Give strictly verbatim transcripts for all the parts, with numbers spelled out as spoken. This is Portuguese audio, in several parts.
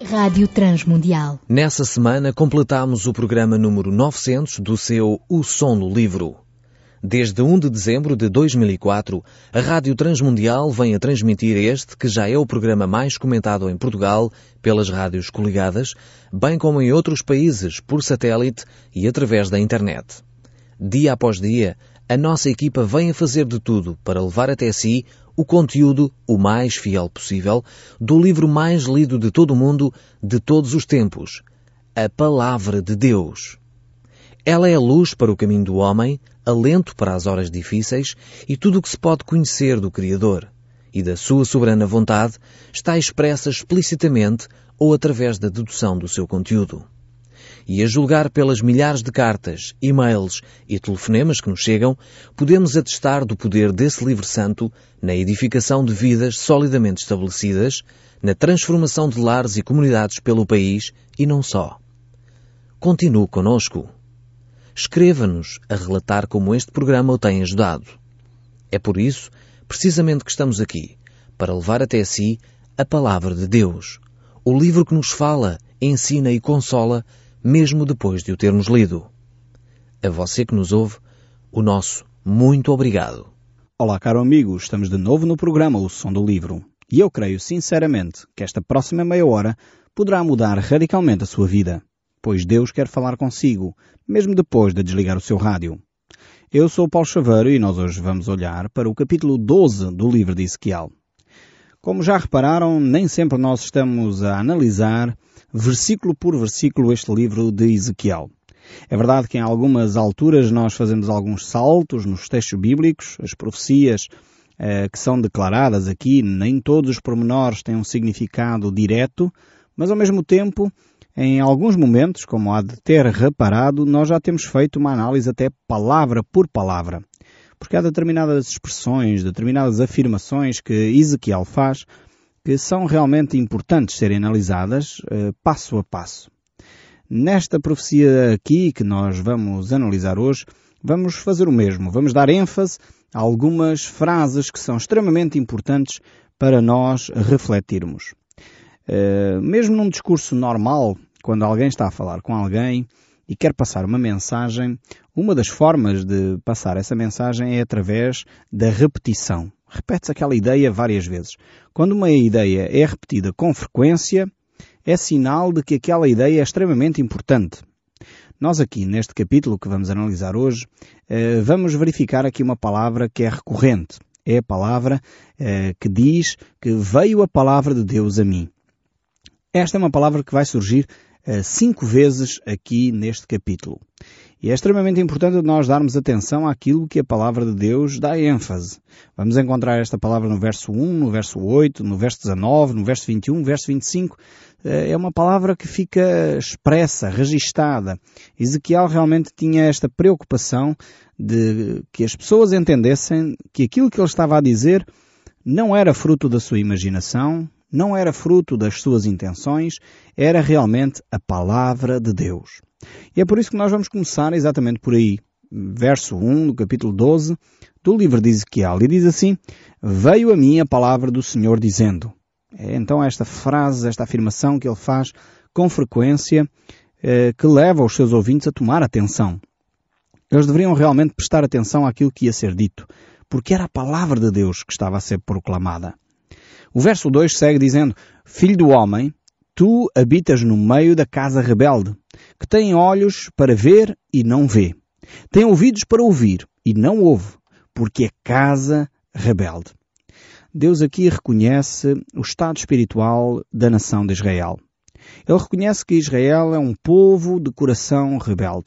Rádio Transmundial. Nessa semana completamos o programa número novecentos do seu O Som do Livro. Desde primeiro de dezembro de dois mil e quatro, a Rádio Transmundial vem a transmitir este, que já é o programa mais comentado em Portugal pelas rádios coligadas, bem como em outros países, por satélite e através da internet. Dia após dia, a nossa equipa vem a fazer de tudo para levar até si o conteúdo, o mais fiel possível, do livro mais lido de todo o mundo, de todos os tempos, a Palavra de Deus. Ela é luz para o caminho do homem, alento para as horas difíceis, e tudo o que se pode conhecer do Criador e da sua soberana vontade está expressa explicitamente ou através da dedução do seu conteúdo. E a julgar pelas milhares de cartas, e-mails e telefonemas que nos chegam, podemos atestar do poder desse livro santo na edificação de vidas solidamente estabelecidas, na transformação de lares e comunidades pelo país e não só. Continue conosco. Escreva-nos a relatar como este programa o tem ajudado. É por isso, precisamente, que estamos aqui, para levar até si a Palavra de Deus, o livro que nos fala, ensina e consola, mesmo depois de o termos lido. A você que nos ouve, o nosso muito obrigado. Olá, caro amigo, estamos de novo no programa O Som do Livro. E eu creio sinceramente que esta próxima meia hora poderá mudar radicalmente a sua vida, pois Deus quer falar consigo, mesmo depois de desligar o seu rádio. Eu sou Paulo Chaveiro e nós hoje vamos olhar para o capítulo doze do livro de Ezequiel. Como já repararam, nem sempre nós estamos a analisar versículo por versículo este livro de Ezequiel. É verdade que em algumas alturas nós fazemos alguns saltos nos textos bíblicos, as profecias eh, que são declaradas aqui, nem todos os pormenores têm um significado direto, mas ao mesmo tempo, em alguns momentos, como há de ter reparado, nós já temos feito uma análise até palavra por palavra. Porque há determinadas expressões, determinadas afirmações que Ezequiel faz que são realmente importantes serem analisadas uh, passo a passo. Nesta profecia aqui que nós vamos analisar hoje, vamos fazer o mesmo. Vamos dar ênfase a algumas frases que são extremamente importantes para nós refletirmos. Uh, mesmo num discurso normal, quando alguém está a falar com alguém e quer passar uma mensagem, uma das formas de passar essa mensagem é através da repetição. Repete-se aquela ideia várias vezes. Quando uma ideia é repetida com frequência, é sinal de que aquela ideia é extremamente importante. Nós aqui, neste capítulo que vamos analisar hoje, vamos verificar aqui uma palavra que é recorrente. É a palavra que diz que veio a palavra de Deus a mim. Esta é uma palavra que vai surgir cinco vezes aqui neste capítulo. E é extremamente importante nós darmos atenção àquilo que a palavra de Deus dá ênfase. Vamos encontrar esta palavra no verso um, no verso oito, no verso dezanove, no verso vinte e um, no verso vinte e cinco. É uma palavra que fica expressa, registada. Ezequiel realmente tinha esta preocupação de que as pessoas entendessem que aquilo que ele estava a dizer não era fruto da sua imaginação, não era fruto das suas intenções, era realmente a palavra de Deus. E é por isso que nós vamos começar exatamente por aí. Verso um, do capítulo doze, do livro de Ezequiel. E diz assim: veio a mim a palavra do Senhor dizendo. É então esta frase, esta afirmação que ele faz com frequência, eh, que leva os seus ouvintes a tomar atenção. Eles deveriam realmente prestar atenção àquilo que ia ser dito, porque era a palavra de Deus que estava a ser proclamada. O verso dois segue dizendo: filho do homem, tu habitas no meio da casa rebelde, que tem olhos para ver e não vê. Tem ouvidos para ouvir e não ouve, porque é casa rebelde. Deus aqui reconhece o estado espiritual da nação de Israel. Ele reconhece que Israel é um povo de coração rebelde.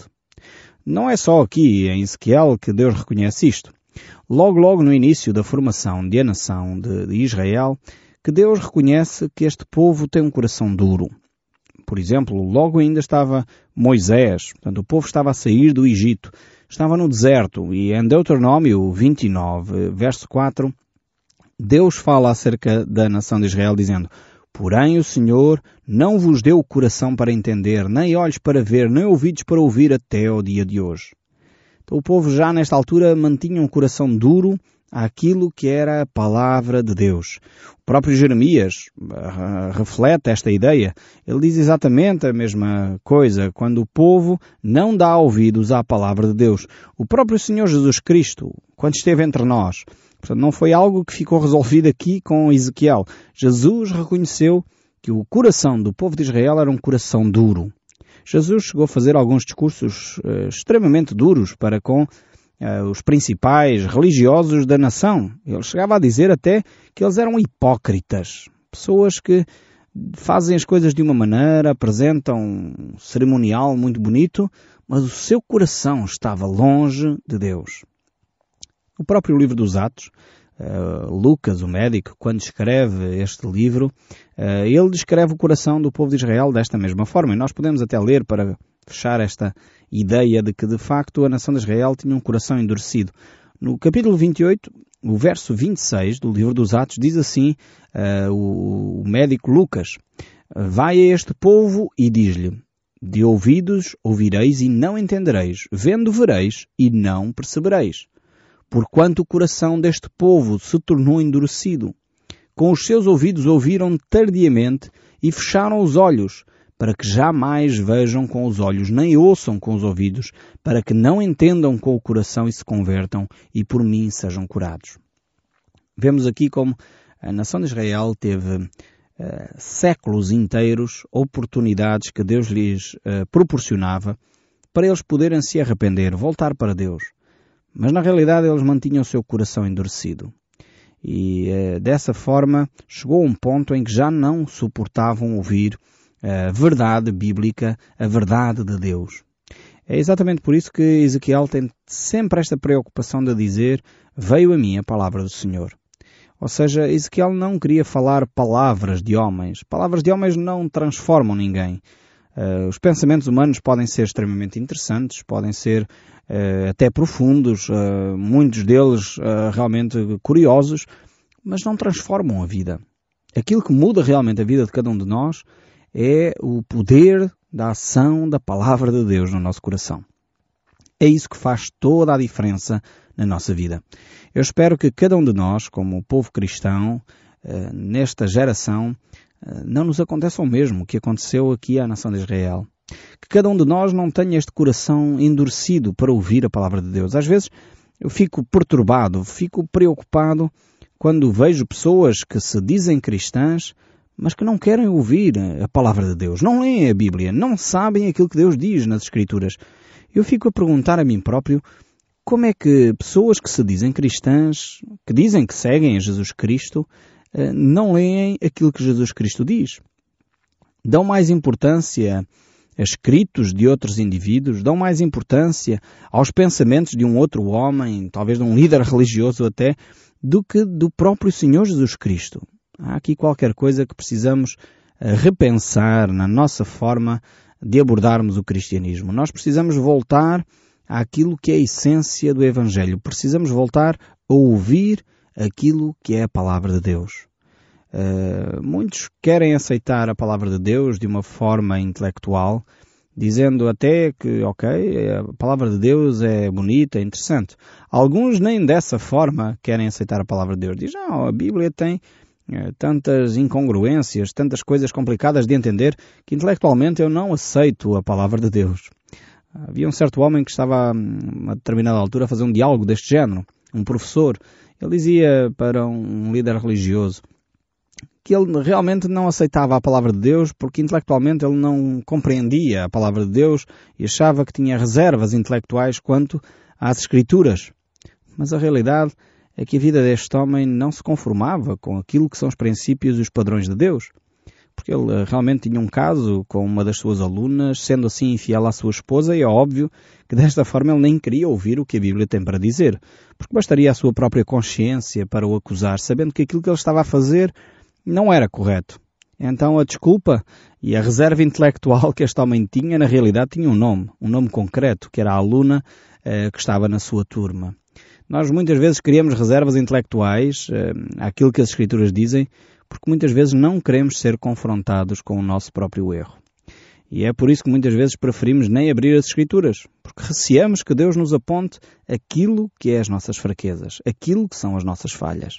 Não é só aqui em Ezequiel que Deus reconhece isto. Logo, logo no início da formação de a nação de, de Israel, que Deus reconhece que este povo tem um coração duro. Por exemplo, logo ainda estava Moisés, portanto o povo estava a sair do Egito, estava no deserto, e em Deuteronômio vinte e nove, verso quatro, Deus fala acerca da nação de Israel dizendo: porém o Senhor não vos deu o coração para entender, nem olhos para ver, nem ouvidos para ouvir até ao dia de hoje. Então o povo já nesta altura mantinha um coração duro àquilo que era a palavra de Deus. O próprio Jeremias uh, reflete esta ideia. Ele diz exatamente a mesma coisa, quando o povo não dá ouvidos à palavra de Deus. O próprio Senhor Jesus Cristo, quando esteve entre nós, portanto, não foi algo que ficou resolvido aqui com Ezequiel. Jesus reconheceu que o coração do povo de Israel era um coração duro. Jesus chegou a fazer alguns discursos uh, extremamente duros para com Uh, os principais religiosos da nação. Ele chegava a dizer até que eles eram hipócritas. Pessoas que fazem as coisas de uma maneira, apresentam um cerimonial muito bonito, mas o seu coração estava longe de Deus. O próprio livro dos Atos, uh, Lucas, o médico, quando escreve este livro, uh, ele descreve o coração do povo de Israel desta mesma forma. E nós podemos até ler para fechar esta ideia de que, de facto, a nação de Israel tinha um coração endurecido. No capítulo vinte e oito, o verso vinte e seis do livro dos Atos, diz assim uh, o, o médico Lucas: vai a este povo e diz-lhe, de ouvidos ouvireis e não entendereis, vendo vereis e não percebereis. Porquanto o coração deste povo se tornou endurecido. Com os seus ouvidos ouviram tardiamente e fecharam os olhos, para que jamais vejam com os olhos, nem ouçam com os ouvidos, para que não entendam com o coração e se convertam, e por mim sejam curados. Vemos aqui como a nação de Israel teve uh, séculos inteiros, oportunidades que Deus lhes uh, proporcionava, para eles poderem se arrepender, voltar para Deus. Mas na realidade eles mantinham o seu coração endurecido. E uh, dessa forma chegou um ponto em que já não suportavam ouvir a verdade bíblica, a verdade de Deus. É exatamente por isso que Ezequiel tem sempre esta preocupação de dizer: veio a mim a palavra do Senhor. Ou seja, Ezequiel não queria falar palavras de homens. Palavras de homens não transformam ninguém. Uh, os pensamentos humanos podem ser extremamente interessantes, podem ser uh, até profundos, uh, muitos deles uh, realmente curiosos, mas não transformam a vida. Aquilo que muda realmente a vida de cada um de nós é o poder da ação da palavra de Deus no nosso coração. É isso que faz toda a diferença na nossa vida. Eu espero que cada um de nós, como povo cristão, nesta geração, não nos aconteça o mesmo que aconteceu aqui à nação de Israel. Que cada um de nós não tenha este coração endurecido para ouvir a palavra de Deus. Às vezes eu fico perturbado, fico preocupado quando vejo pessoas que se dizem cristãs, mas que não querem ouvir a palavra de Deus, não leem a Bíblia, não sabem aquilo que Deus diz nas Escrituras. Eu fico a perguntar a mim próprio, como é que pessoas que se dizem cristãs, que dizem que seguem a Jesus Cristo, não leem aquilo que Jesus Cristo diz? Dão mais importância a escritos de outros indivíduos, dão mais importância aos pensamentos de um outro homem, talvez de um líder religioso até, do que do próprio Senhor Jesus Cristo. Há aqui qualquer coisa que precisamos repensar na nossa forma de abordarmos o cristianismo. Nós precisamos voltar àquilo que é a essência do Evangelho. Precisamos voltar a ouvir aquilo que é a palavra de Deus. Uh, muitos querem aceitar a palavra de Deus de uma forma intelectual, dizendo até que, ok, a palavra de Deus é bonita, é interessante. Alguns nem dessa forma querem aceitar a palavra de Deus. Dizem, não, a Bíblia tem tantas incongruências, tantas coisas complicadas de entender, que intelectualmente eu não aceito a palavra de Deus. Havia um certo homem que estava a uma determinada altura a fazer um diálogo deste género, um professor. Ele dizia para um líder religioso que ele realmente não aceitava a palavra de Deus porque intelectualmente ele não compreendia a palavra de Deus e achava que tinha reservas intelectuais quanto às Escrituras. Mas a realidade é que a vida deste homem não se conformava com aquilo que são os princípios e os padrões de Deus. Porque ele realmente tinha um caso com uma das suas alunas, sendo assim infiel à sua esposa, e é óbvio que desta forma ele nem queria ouvir o que a Bíblia tem para dizer. Porque bastaria a sua própria consciência para o acusar, sabendo que aquilo que ele estava a fazer não era correto. Então a desculpa e a reserva intelectual que este homem tinha, na realidade tinha um nome, um nome concreto, que era a aluna eh, que estava na sua turma. Nós muitas vezes criamos reservas intelectuais eh, àquilo que as Escrituras dizem, porque muitas vezes não queremos ser confrontados com o nosso próprio erro. E é por isso que muitas vezes preferimos nem abrir as Escrituras, porque receamos que Deus nos aponte aquilo que é as nossas fraquezas, aquilo que são as nossas falhas.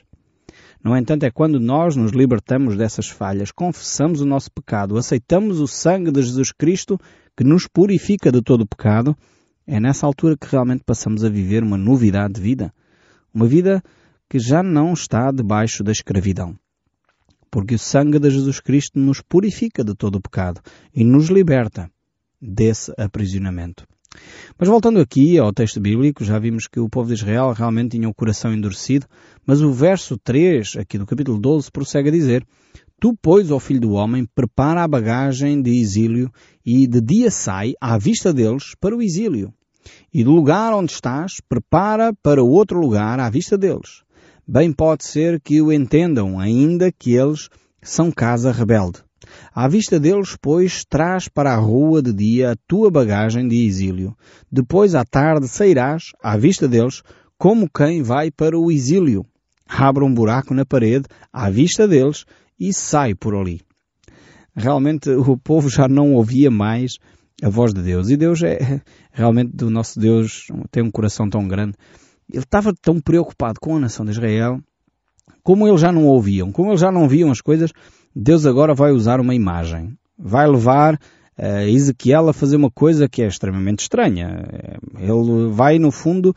No entanto, é quando nós nos libertamos dessas falhas, confessamos o nosso pecado, aceitamos o sangue de Jesus Cristo que nos purifica de todo o pecado, é nessa altura que realmente passamos a viver uma novidade de vida. Uma vida que já não está debaixo da escravidão. Porque o sangue de Jesus Cristo nos purifica de todo o pecado e nos liberta desse aprisionamento. Mas voltando aqui ao texto bíblico, já vimos que o povo de Israel realmente tinha o coração endurecido, mas o verso três, aqui do capítulo doze, prossegue a dizer: Tu, pois, ó filho do homem, prepara a bagagem de exílio e de dia sai à vista deles para o exílio. E do lugar onde estás, prepara para o outro lugar à vista deles. Bem pode ser que o entendam, ainda que eles são casa rebelde. À vista deles, pois, traz para a rua de dia a tua bagagem de exílio. Depois, à tarde, sairás, à vista deles, como quem vai para o exílio. Abre um buraco na parede, à vista deles, e sai por ali. Realmente, o povo já não ouvia mais a voz de Deus. E Deus é, realmente, o nosso Deus tem um coração tão grande. Ele estava tão preocupado com a nação de Israel, como eles já não ouviam, como eles já não viam as coisas, Deus agora vai usar uma imagem. Vai levar uh, Ezequiel a fazer uma coisa que é extremamente estranha. Ele vai, no fundo,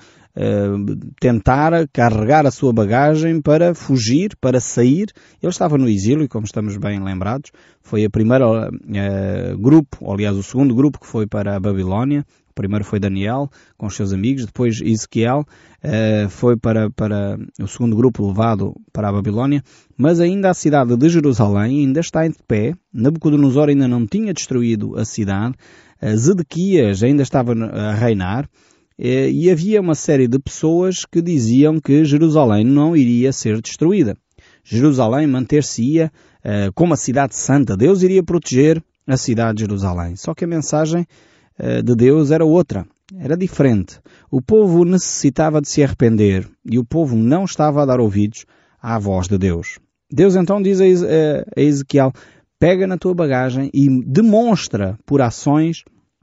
uh, tentar carregar a sua bagagem para fugir, para sair. Ele estava no exílio, como estamos bem lembrados. Foi a primeira uh, grupo, ou, aliás, o segundo grupo que foi para a Babilónia. O primeiro foi Daniel, com os seus amigos. Depois Ezequiel uh, foi para, para o segundo grupo levado para a Babilónia. Mas ainda a cidade de Jerusalém ainda está em pé. Nabucodonosor ainda não tinha destruído a cidade. Uh, Zedequias ainda estava a reinar. Uh, e havia uma série de pessoas que diziam que Jerusalém não iria ser destruída. Jerusalém manter-se-ia uh, como a cidade santa. Deus iria proteger a cidade de Jerusalém. Só que a mensagem de Deus era outra, era diferente. O povo necessitava de se arrepender e o povo não estava a dar ouvidos à voz de Deus. Deus então diz a Ezequiel: pega na tua bagagem e demonstra por ações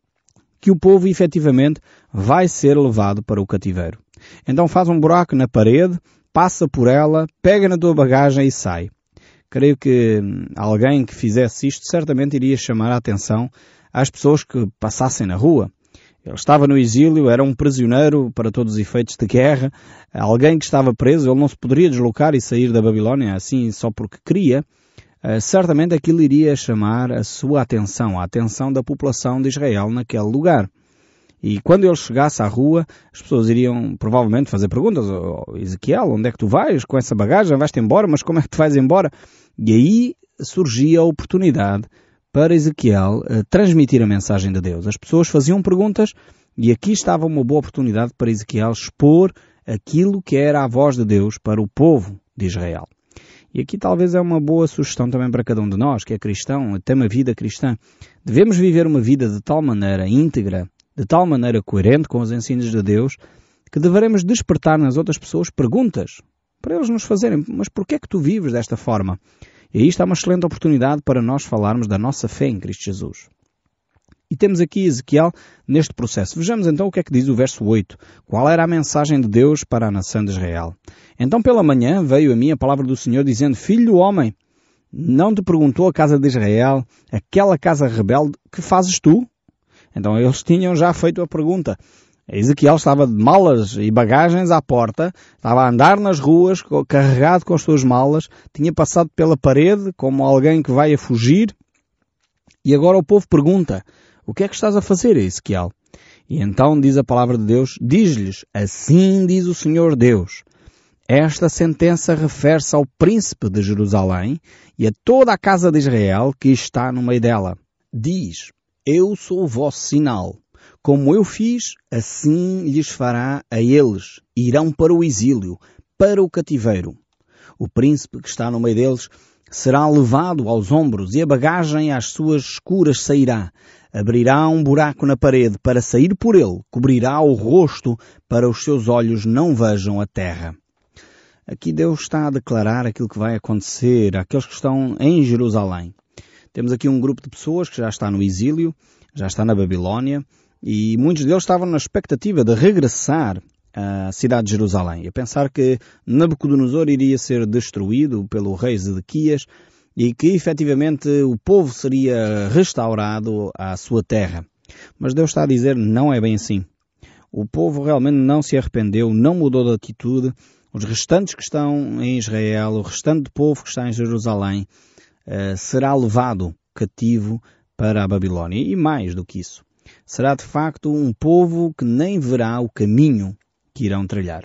que o povo efetivamente vai ser levado para o cativeiro. Então faz um buraco na parede, passa por ela, pega na tua bagagem e sai. Creio que alguém que fizesse isto certamente iria chamar a atenção às pessoas que passassem na rua. Ele estava no exílio, era um prisioneiro para todos os efeitos de guerra, alguém que estava preso, ele não se poderia deslocar e sair da Babilónia assim só porque queria. Uh, certamente aquilo iria chamar a sua atenção, a atenção da população de Israel naquele lugar. E quando ele chegasse à rua, as pessoas iriam provavelmente fazer perguntas: oh, Ezequiel, onde é que tu vais com essa bagagem? Vais-te embora, mas como é que tu vais embora? E aí surgia a oportunidade para Ezequiel uh, transmitir a mensagem de Deus. As pessoas faziam perguntas e aqui estava uma boa oportunidade para Ezequiel expor aquilo que era a voz de Deus para o povo de Israel. E aqui talvez é uma boa sugestão também para cada um de nós, que é cristão, tem uma vida cristã. Devemos viver uma vida de tal maneira íntegra, de tal maneira coerente com os ensinos de Deus, que deveremos despertar nas outras pessoas perguntas, para eles nos fazerem: mas porquê é que tu vives desta forma? E aí está uma excelente oportunidade para nós falarmos da nossa fé em Cristo Jesus. E temos aqui Ezequiel neste processo. Vejamos então o que é que diz o verso oito. Qual era a mensagem de Deus para a nação de Israel? Então pela manhã veio a mim a palavra do Senhor dizendo: Filho do homem, não te perguntou a casa de Israel, aquela casa rebelde, que fazes tu? Então eles tinham já feito a pergunta. Ezequiel estava de malas e bagagens à porta, estava a andar nas ruas, carregado com as suas malas, tinha passado pela parede como alguém que vai a fugir, e agora o povo pergunta: o que é que estás a fazer, Ezequiel? E então diz a palavra de Deus, diz-lhes: assim diz o Senhor Deus, esta sentença refere-se ao príncipe de Jerusalém e a toda a casa de Israel que está no meio dela. Diz: eu sou o vosso sinal. Como eu fiz, assim lhes fará a eles. Irão para o exílio, para o cativeiro. O príncipe que está no meio deles será levado aos ombros e a bagagem às suas escuras sairá. Abrirá um buraco na parede para sair por ele. Cobrirá o rosto para os seus olhos não vejam a terra. Aqui Deus está a declarar aquilo que vai acontecer àqueles que estão em Jerusalém. Temos aqui um grupo de pessoas que já está no exílio, já está na Babilónia, e muitos deles estavam na expectativa de regressar à cidade de Jerusalém, a pensar que Nabucodonosor iria ser destruído pelo rei Zedequias e que efetivamente o povo seria restaurado à sua terra. Mas Deus está a dizer, não é bem assim. O povo realmente não se arrependeu, não mudou de atitude. Os restantes que estão em Israel, o restante povo que está em Jerusalém, uh, será levado cativo para a Babilónia. E mais do que isso, será de facto um povo que nem verá o caminho que irão trilhar.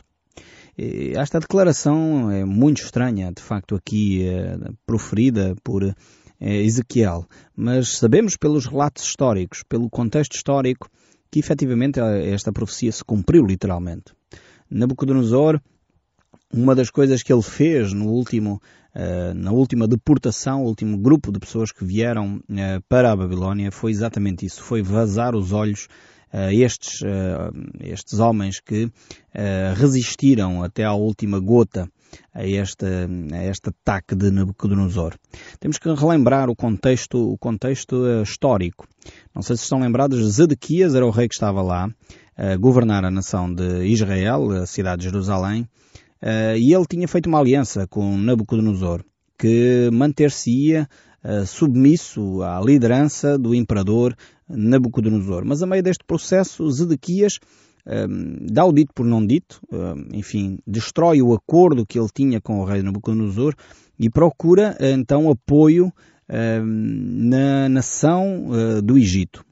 E esta declaração é muito estranha, de facto aqui uh, proferida por uh, Ezequiel, mas sabemos pelos relatos históricos, pelo contexto histórico, que efetivamente esta profecia se cumpriu literalmente. Nabucodonosor, uma das coisas que ele fez no último, uh, na última deportação, o último grupo de pessoas que vieram uh, para a Babilónia, foi exatamente isso, foi vazar os olhos a estes, uh, estes homens que uh, resistiram até à última gota a este, a este ataque de Nabucodonosor. Temos que relembrar o contexto, o contexto uh, histórico. Não sei se estão lembrados, Zedequias era o rei que estava lá a governar a nação de Israel, a cidade de Jerusalém, uh, e ele tinha feito uma aliança com Nabucodonosor, que manter-se-ia uh, submisso à liderança do imperador Nabucodonosor. Mas a meio deste processo, Zedequias um, dá o dito por não dito, um, enfim, destrói o acordo que ele tinha com o rei Nabucodonosor e procura então apoio um, na nação uh, do Egito.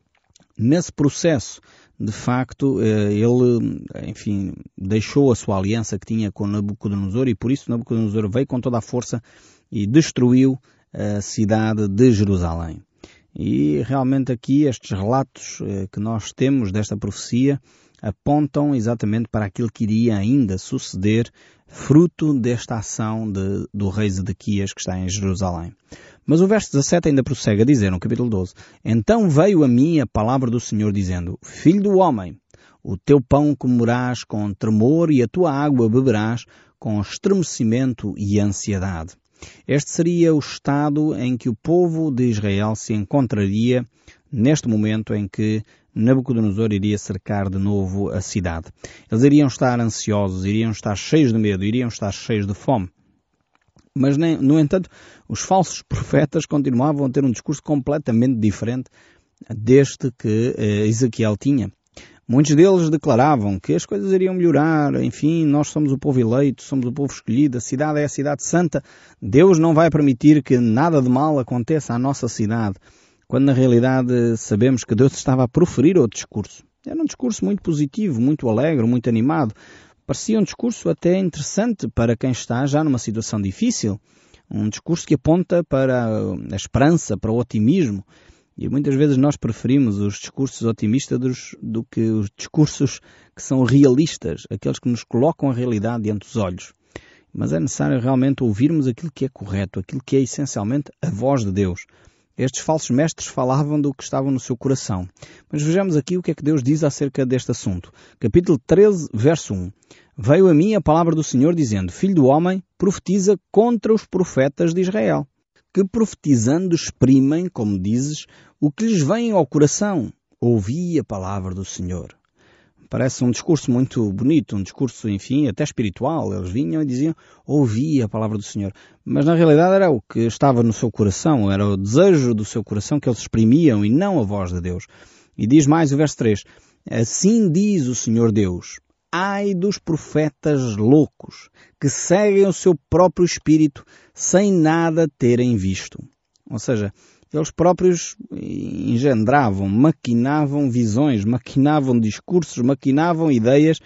Nesse processo, de facto, uh, ele, enfim, deixou a sua aliança que tinha com Nabucodonosor e por isso Nabucodonosor veio com toda a força e destruiu a cidade de Jerusalém. E realmente aqui estes relatos eh, que nós temos desta profecia apontam exatamente para aquilo que iria ainda suceder fruto desta ação de, do rei Zedequias que está em Jerusalém. Mas o verso dezassete ainda prossegue a dizer no capítulo doze: Então veio a mim a palavra do Senhor dizendo, Filho do homem, o teu pão comerás com tremor e a tua água beberás com estremecimento e ansiedade. Este seria o estado em que o povo de Israel se encontraria neste momento em que Nabucodonosor iria cercar de novo a cidade. Eles iriam estar ansiosos, iriam estar cheios de medo, iriam estar cheios de fome. Mas, no entanto, os falsos profetas continuavam a ter um discurso completamente diferente deste que Ezequiel tinha. Muitos deles declaravam que as coisas iriam melhorar, enfim, nós somos o povo eleito, somos o povo escolhido, a cidade é a cidade santa, Deus não vai permitir que nada de mal aconteça à nossa cidade, quando na realidade sabemos que Deus estava a proferir outro discurso. Era um discurso muito positivo, muito alegre, muito animado, parecia um discurso até interessante para quem está já numa situação difícil, um discurso que aponta para a esperança, para o otimismo. E muitas vezes nós preferimos os discursos otimistas dos, do que os discursos que são realistas, aqueles que nos colocam a realidade diante dos olhos. Mas é necessário realmente ouvirmos aquilo que é correto, aquilo que é essencialmente a voz de Deus. Estes falsos mestres falavam do que estava no seu coração. Mas vejamos aqui o que é que Deus diz acerca deste assunto. Capítulo treze, verso um. Veio a mim a palavra do Senhor dizendo, Filho do homem, profetiza contra os profetas de Israel, que profetizando exprimem, como dizes, o que lhes vem ao coração. Ouvi a palavra do Senhor. Parece um discurso muito bonito, um discurso, enfim, até espiritual. Eles vinham e diziam, ouvi a palavra do Senhor. Mas na realidade era o que estava no seu coração, era o desejo do seu coração que eles exprimiam e não a voz de Deus. E diz mais o verso três, assim diz o Senhor Deus, ai dos profetas loucos, que seguem o seu próprio espírito sem nada terem visto. Ou seja, eles próprios engendravam, maquinavam visões, maquinavam discursos, maquinavam ideias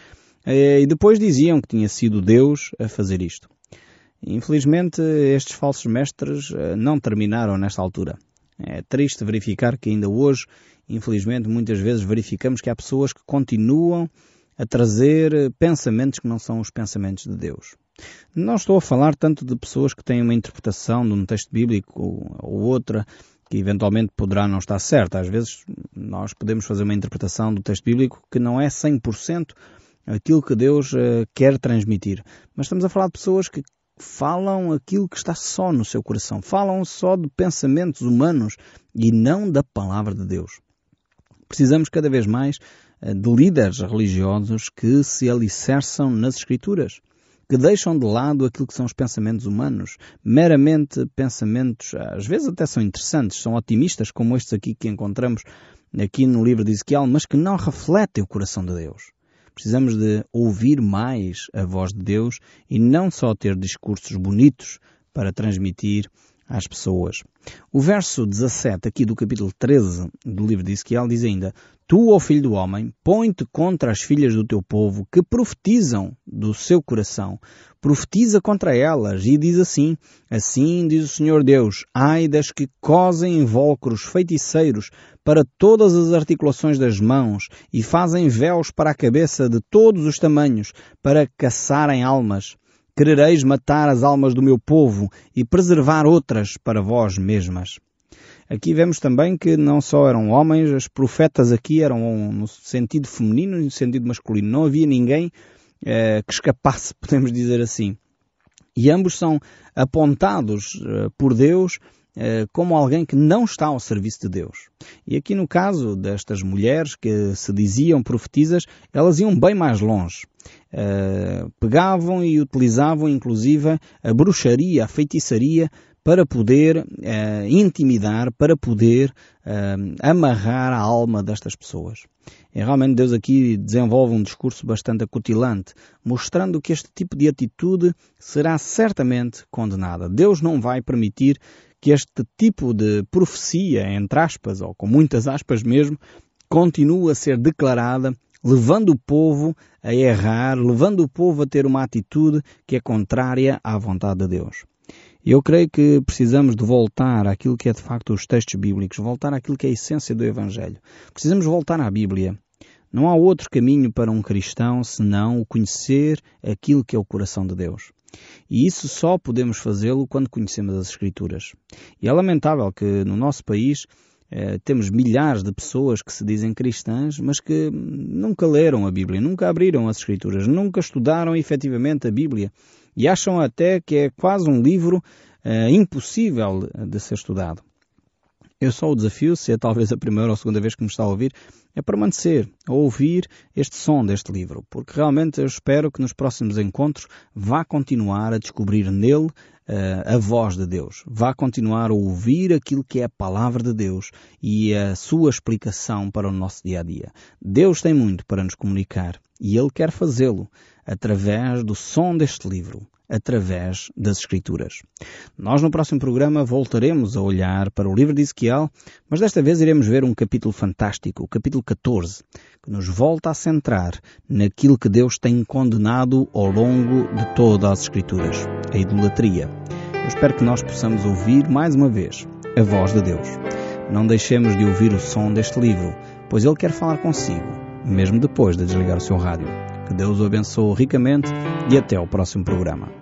e depois diziam que tinha sido Deus a fazer isto. Infelizmente, estes falsos mestres não terminaram nesta altura. É triste verificar que ainda hoje, infelizmente, muitas vezes verificamos que há pessoas que continuam a trazer pensamentos que não são os pensamentos de Deus. Não estou a falar tanto de pessoas que têm uma interpretação de um texto bíblico ou outra que eventualmente poderá não estar certa. Às vezes nós podemos fazer uma interpretação do texto bíblico que não é cem por cento aquilo que Deus uh, quer transmitir. Mas estamos a falar de pessoas que falam aquilo que está só no seu coração. Falam só de pensamentos humanos e não da palavra de Deus. Precisamos cada vez mais de líderes religiosos que se alicerçam nas Escrituras, que deixam de lado aquilo que são os pensamentos humanos, meramente pensamentos, às vezes até são interessantes, são otimistas, como estes aqui que encontramos aqui no livro de Ezequiel, mas que não refletem o coração de Deus. Precisamos de ouvir mais a voz de Deus e não só ter discursos bonitos para transmitir às pessoas. O verso dezassete aqui do capítulo treze do livro de Ezequiel diz ainda: Tu, ó filho do homem, põe-te contra as filhas do teu povo que profetizam do seu coração. Profetiza contra elas e diz assim: Assim diz o Senhor Deus, ai das que cosem invólucros feiticeiros para todas as articulações das mãos e fazem véus para a cabeça de todos os tamanhos para caçarem almas. Querereis matar as almas do meu povo e preservar outras para vós mesmas. Aqui vemos também que não só eram homens, os profetas aqui eram no sentido feminino e no sentido masculino. Não havia ninguém eh, que escapasse, podemos dizer assim. E ambos são apontados eh, por Deus eh, como alguém que não está ao serviço de Deus. E aqui no caso destas mulheres que se diziam profetisas, elas iam bem mais longe. Uh, pegavam e utilizavam inclusive a bruxaria, a feitiçaria para poder uh, intimidar, para poder uh, amarrar a alma destas pessoas. E realmente Deus aqui desenvolve um discurso bastante acutilante, mostrando que este tipo de atitude será certamente condenada. Deus não vai permitir que este tipo de profecia, entre aspas, ou com muitas aspas mesmo, continue a ser declarada, levando o povo a errar, levando o povo a ter uma atitude que é contrária à vontade de Deus. Eu creio que precisamos de voltar àquilo que é de facto os textos bíblicos, voltar àquilo que é a essência do Evangelho. Precisamos voltar à Bíblia. Não há outro caminho para um cristão senão o conhecer aquilo que é o coração de Deus. E isso só podemos fazê-lo quando conhecemos as Escrituras. E é lamentável que no nosso país Eh, temos milhares de pessoas que se dizem cristãs, mas que nunca leram a Bíblia, nunca abriram as Escrituras, nunca estudaram efetivamente a Bíblia e acham até que é quase um livro eh, impossível de ser estudado. Eu só o desafio, se é talvez a primeira ou a segunda vez que me está a ouvir, é permanecer, a ouvir este som deste livro, porque realmente eu espero que nos próximos encontros vá continuar a descobrir nele uh, a voz de Deus, vá continuar a ouvir aquilo que é a palavra de Deus e a sua explicação para o nosso dia-a-dia. Deus tem muito para nos comunicar e Ele quer fazê-lo através do som deste livro, através das Escrituras. Nós no próximo programa voltaremos a olhar para o livro de Ezequiel, mas desta vez iremos ver um capítulo fantástico, o capítulo catorze, que nos volta a centrar naquilo que Deus tem condenado ao longo de todas as Escrituras, a idolatria. Eu espero que nós possamos ouvir mais uma vez a voz de Deus. Não deixemos de ouvir o som deste livro, pois Ele quer falar consigo, mesmo depois de desligar o seu rádio. Que Deus o abençoe ricamente e até ao próximo programa.